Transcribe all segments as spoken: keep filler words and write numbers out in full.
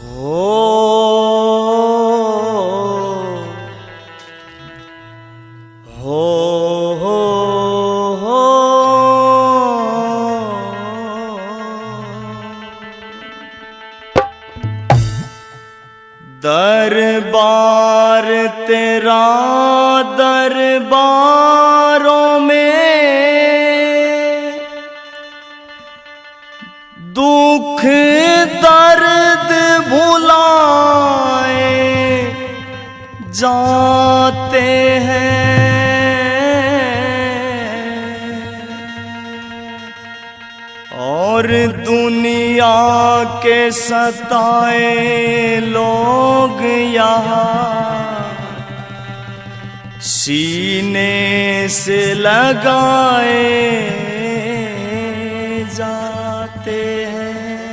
दरबार तेरा दरबारों में दुख दर्द भुलाए जाते हैं। और दुनिया के सताए लोग यहाँ सीने से लगाए जाते हैं।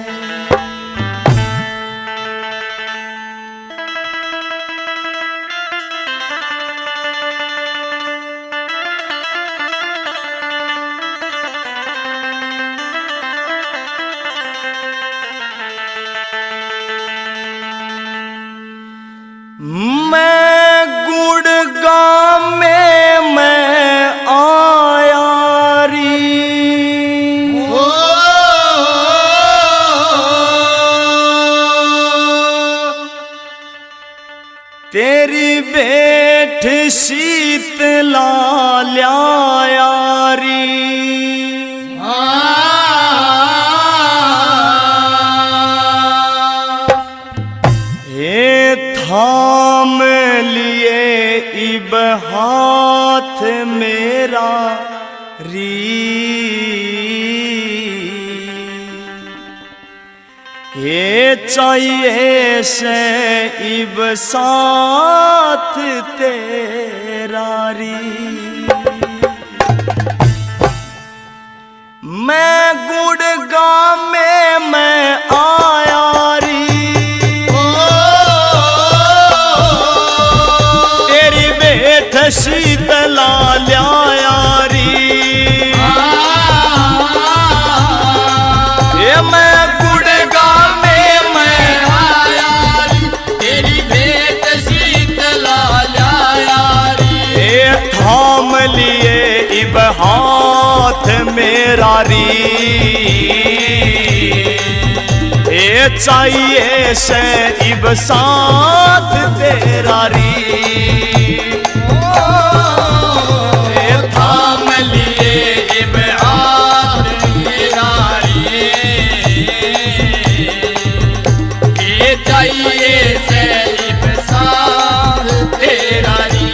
मैं गुड़गांव में मैं आया री, हो तेरी बेट शीतला ल्याया री। थाम लिए इब हाथ मेरा री, ये चाहिए से इब साथ तेरा री। मैं गुड़गांव में मैं आया री, शीतला ल्याया री। ये मैं गुड़गांव में मैं आया री, तेरी भेंट शीतला ल्याया री। ये थाम लिए इब हाथ मेरा री, ये चाहिए से इब साथ तेरा री। थाम लिए इब हाथ मेरा री, ये चाहिए से इब साथ तेरा री।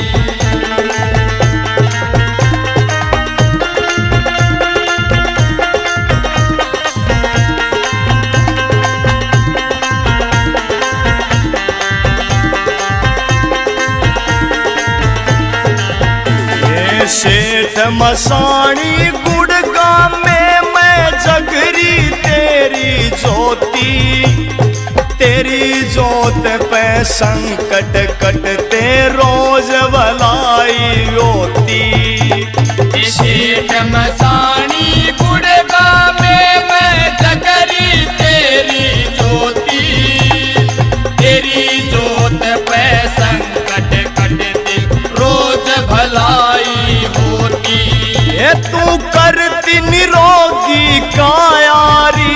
सेठ मसाणी गुड़गांव में मैं जगरी तेरी ज्योति, तेरी जोत पे संकट कटते रोज भलाई होती। सेठ मसाणी गुड़गांव में मैं जगरी तेरी ज्योति, तेरी जोत पे संकट कटते रोज भलाई होती। ये तू करती निरोगी कायारी,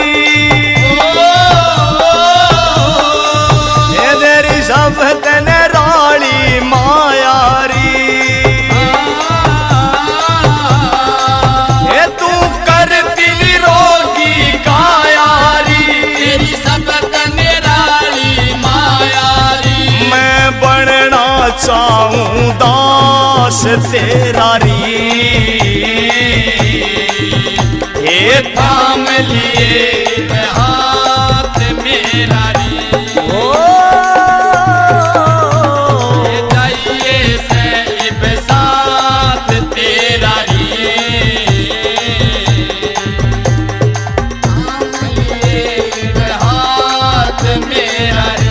ये तेरी सब तने राली मायारी। ये तू करती निरोगी कायारी, तेरी सब तने राली मायारी। मैं बनना चाहूं दास तेरा री, ये थाम लिए हाथ मेरा री। ये चाहिए से इब साथ तेरा री, थाम लिए हाथ मेरा री।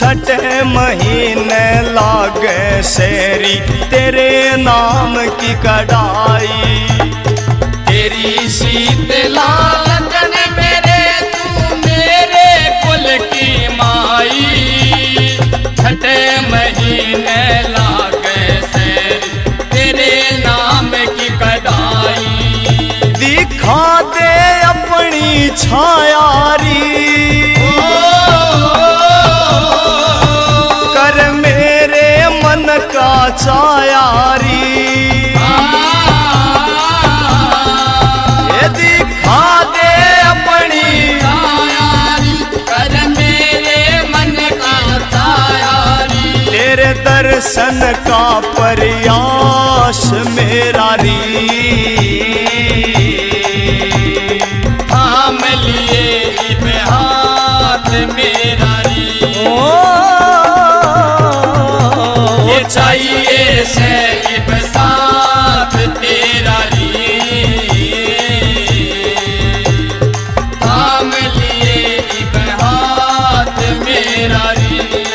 छठे महीने लागे शेरी तेरे नाम की कढ़ाई। तेरी शीतला लगन मेरे तू मेरे कुल की माई। छठे महीने लागे से तेरे नाम की कढ़ाई। दिखा दे अपनी छायारी कर मेरे मन का चायारी। ये दिखा दे अपनी चायारी कर मेरे मन का चायारी। तेरे दर्शन का प्रयास मेरा री। थाम लिए इब हाथ मेरा री। ओ ये चाहिए से इब साथ तेरा री। थाम लिए इब हाथ मेरा री।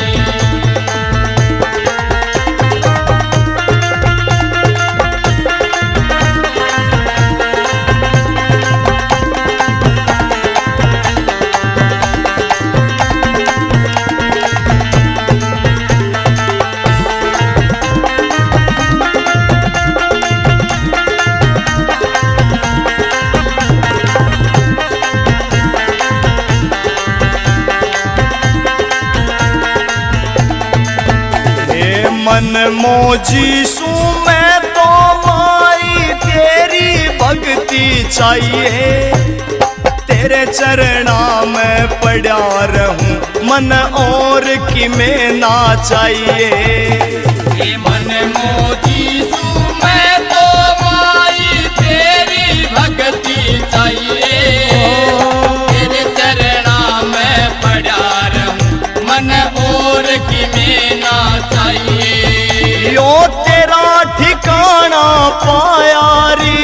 मन मौजी सू मैं तो माई तेरी भक्ति चाहिए। तेरे चरणा में पड़ा रहूं मन और कि में ना चाहिए। ये मन मोजी सू मैं तो माई तेरी भक्ति चाहिए। तेरे चरणा में पड़ा रहूं मन और कि में ना चाहिए। यो तेरा ठिकाना पाया री।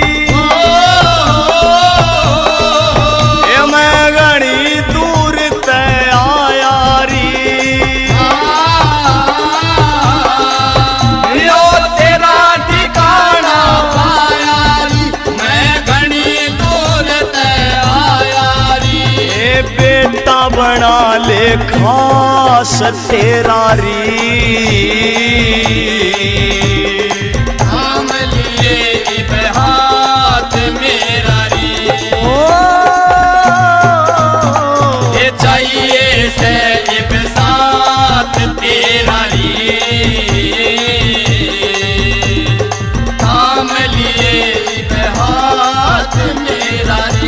ये मैं घनी दूर ते आया री। यो तेरा ठिकाना पाया री। मैं घनी दूर ते आया री। ये बेटा बना ले खास तेरा री। थाम लिए इब हाथ मेरा री। ये चाहिए से इब साथ तेरा री। थाम लिए इब हाथ मेरा री।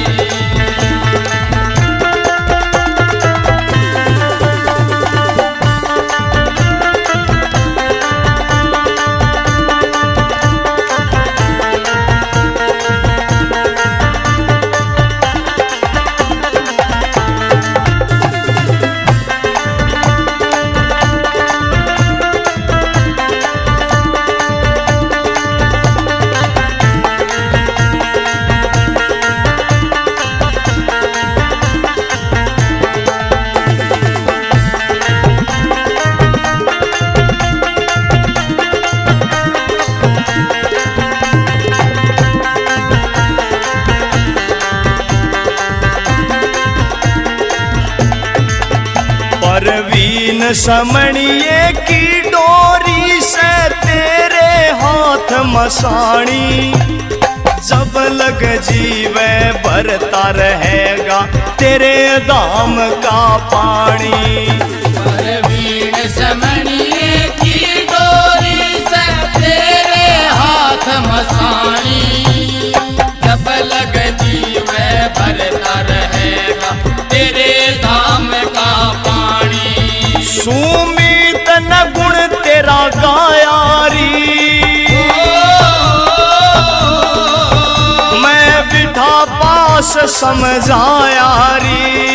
परवीन समणिए की डोरी से तेरे हाथ मसाणी। जब लग जीवे भरता रहेगा तेरे दाम का पानी। परवीन समणिए की डोरी से तेरे हाथ मसानी। जब लग जीवे भरता रहेगा तेरे दाम का पानी। सुमित न गुण तेरा गाया री। मैं बिठा पास समझाया री।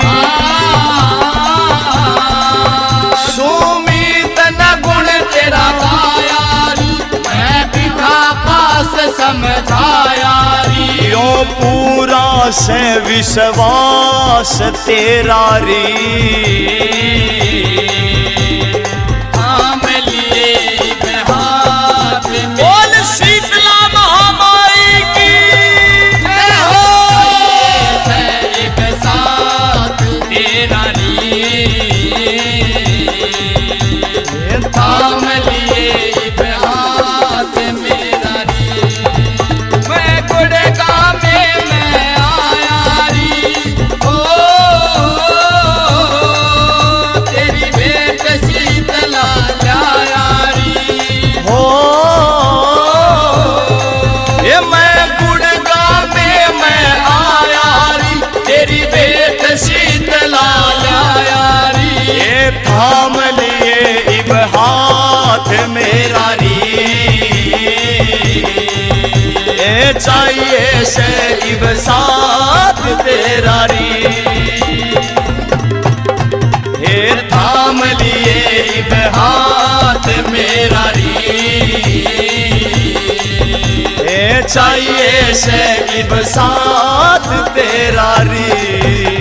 सुमित न गुण तेरा गाया री। मैं बिठा पास समझाया री। यो पूरा से विश्वास तेरा री थाम लिए हाथ में बोल शीतला महामाई की जय हो से एक साथ तेरा री थाम लिए हाथ मेरा री मैं गुड़गांव में मैं आया री ओ तेरी भेंट शीतला लाया री हो ये मैं गुड़गांव में मैं आया री तेरी भेंट शीतला लाया री ये थाम लिए इब हाथ मेरा री ये चाहिए से इब साथ तेरा री ये थाम लिए इब हाथ मेरा री ये चाहिए से इब साथ तेरा री